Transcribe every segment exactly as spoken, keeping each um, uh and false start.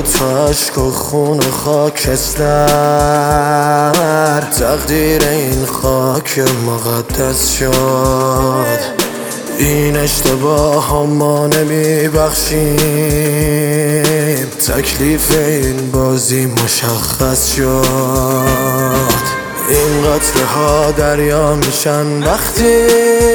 تا عشق و خون خاکستر تقدیر این خاک مقدس شد. این اشتباه ها ما نمی بخشیم، تکلیف این بازی مشخص شد. این قطره ها دریا میشن وقتی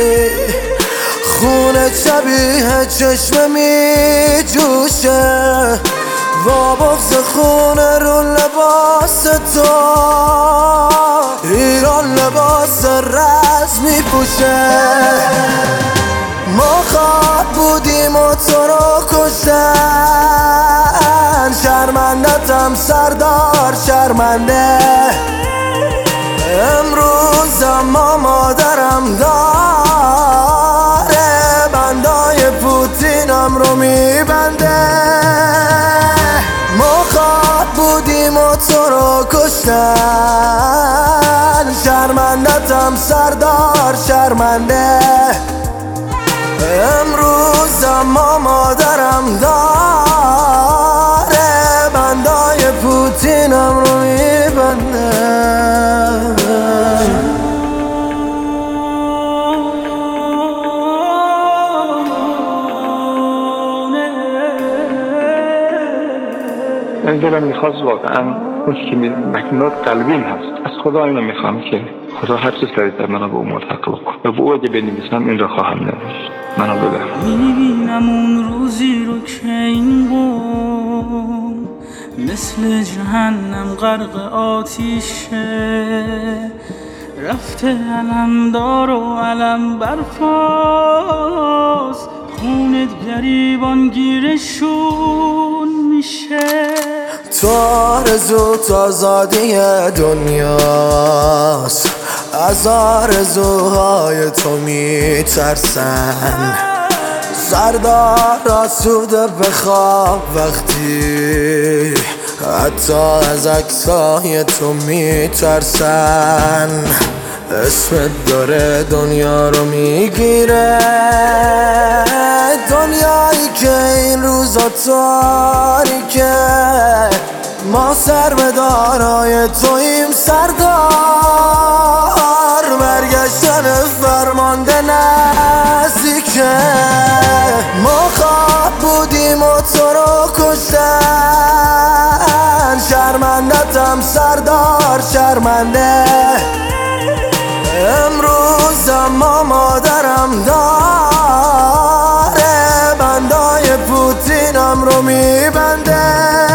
خون شبیه چشمه می جوشه، با بغض خون رو لباس تو ایران لباس رز می پوشه. ما خواب بودیم و تو رو کشتن، شرمندتم سردار شرمنده. امروز اما مادرم داره بندای پوتینم رو میبنده. ما خواب بودیم و تو رو کشتن، شرمندتم سردار شرمنده. امروز اما مادرم داره بندای پوتینم رو میبنده. من دلم میخواست واقعا اون که مکنات قلبیم هست، از خدا اینو میخوام که خدا هر چه سریعتر منو به اون ملحق بکن و به او اگه بنویسم این را خواهم نوشت. منو ببر. میبینم اون روزی رو که این قوم مثل جهنم غرق آتیشه، رفته علمدار و علم برفاست، خونت گریبان گیرشون میشه. تو آرزو آزادی دنیاست، از آرزوهای تو میترسن. سردار آسوده بخواب وقتی حتی از عکسای تو میترسن. اسمت داره دنیا رو میگیره، دنیایی که این روزا تاریکه. ما سربدارای تویم سردار، برگشتن فرمانده نزدیکه. ما خواب بودیم و تو رو کشتن، شرمندتم سردار شرمنده. امروز اما مادرم داره بندای پوتینم رو میبنده.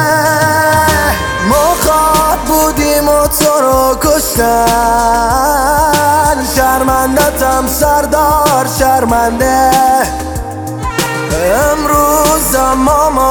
ما خواب بودیم و تو رو کشتن، شرمندتم سردار شرمنده. امروز اما